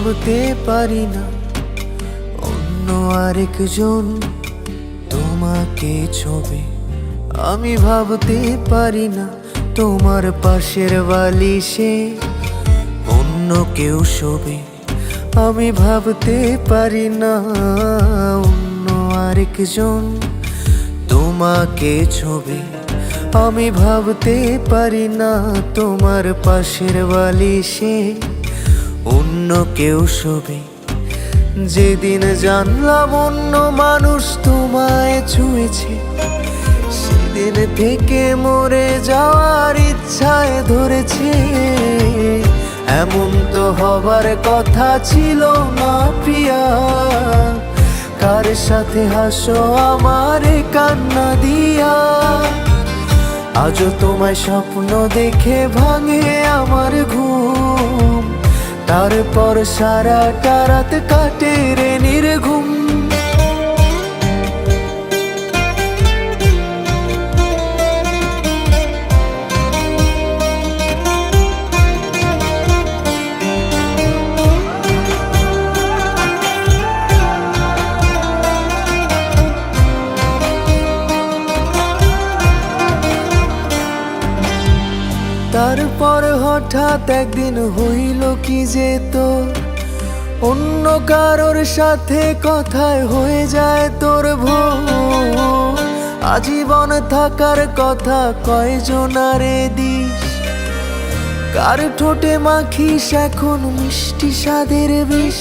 ভাবতে পারি না অন্য আরেকজন তোমাকে ছবি। আমি ভাবতে পারি না তোমার পাশের বালিশে অন্য কেউ শোবে। আমি ভাবতে পারি না অন্য আরেকজন তোমাকে ছবি। আমি ভাবতে পারি না তোমার পাশের বালিশে অন্য কেউ শোবে। যেদিন জানলাম অন্য মানুষ তোমায় ছুঁয়েছে, সেদিন থেকে মরে যাওয়ার ইচ্ছায় ধরেছে। এমন তো হবার কথা ছিল না প্রিয়া, কার সাথে হাসো আমারে কান্না দিয়া। আজও তোমায় স্বপ্ন দেখে ভাঙে আমার ঘুম, তারপর সারাটা রাত কাটে রে নির্ঘুম। তারপর হঠাৎ একদিন হইল কি যে তোর অন্য কারোর সাথে কথায় হয়ে যায় তোর ভোর। আজীবন থাকার কথা কয়জনারে দিস, কার ঠোঁটে মাখিস এখন মিষ্টি স্বাদের বিষ।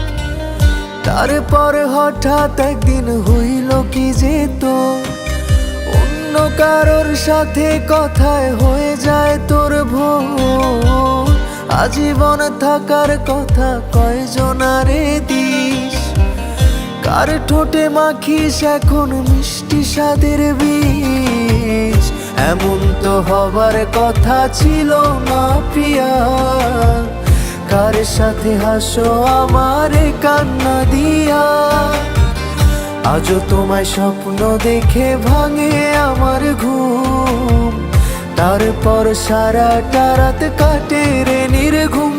তারপর হঠাৎ একদিন হইল কি যে তোর অন্য কারোর সাথে কথায় হয়ে যায় তোর ভোর। আজীবন থাকার কথা কয়জনারে দিস, কার ঠোঁটে মাখিস এখন মিষ্টি স্বাদের বিষ। এমন তো হবার কথা ছিল না প্রিয়া, কার সাথে হাসো আমারে কান্না দিয়া। আজও তোমায় স্বপ্ন দেখে ভাঙে আমার ঘুম, তারপর সারাটা রাত কাটে রে নির্ঘুম।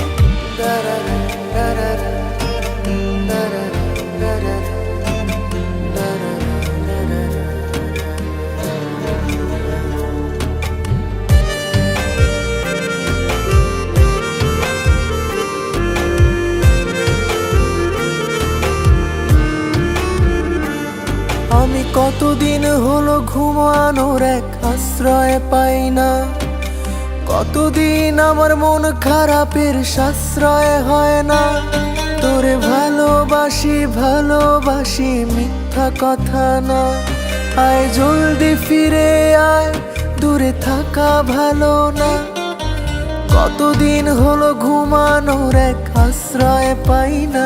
আমি কতদিন হলো ঘুমানোর এক আশ্রয় পাই না, কতদিন আমার মন খারাপের সাশ্রয় হয় না। তোরে ভালোবাসি ভালোবাসি মিথ্যা কথা না, আয় জলদি ফিরে আয়, দূরে থাকা ভালো না। কতদিন হলো ঘুমানোর এক আশ্রয় পাই না,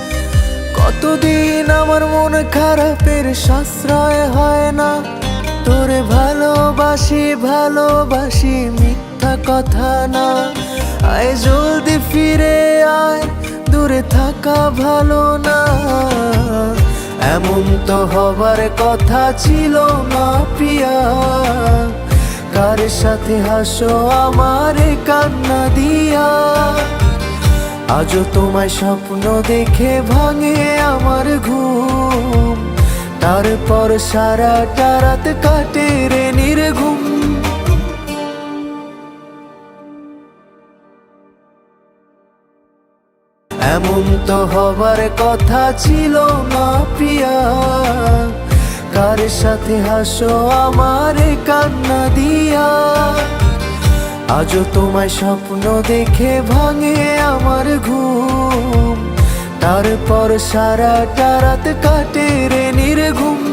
কতদিন আমার মন খারাপের সাশ্রয় হয় না। তোরে ভালোবাসি ভালোবাসি মিথ্যা কথা না, আয় জলদি ফিরে আয়, দূরে থাকা ভালো না। এমন তো হবার কথা ছিল না প্রিয়া, কার সাথে হাসো আমারে কান্না দিয়া। আজও তোমায় স্বপ্ন দেখে ভাঙে আমার ঘুম, তারপর সারাটা রাত কাটে রে নির্ঘুম। এমন তো হবার কথা ছিল না প্রিয়া, কার সাথে হাসো আমারে কান্না দিয়া। আজও তোমায় স্বপ্ন দেখে ভাঙে আমার ঘুম, তারপর সারাটা রাত কাটে রে নির্ঘুম।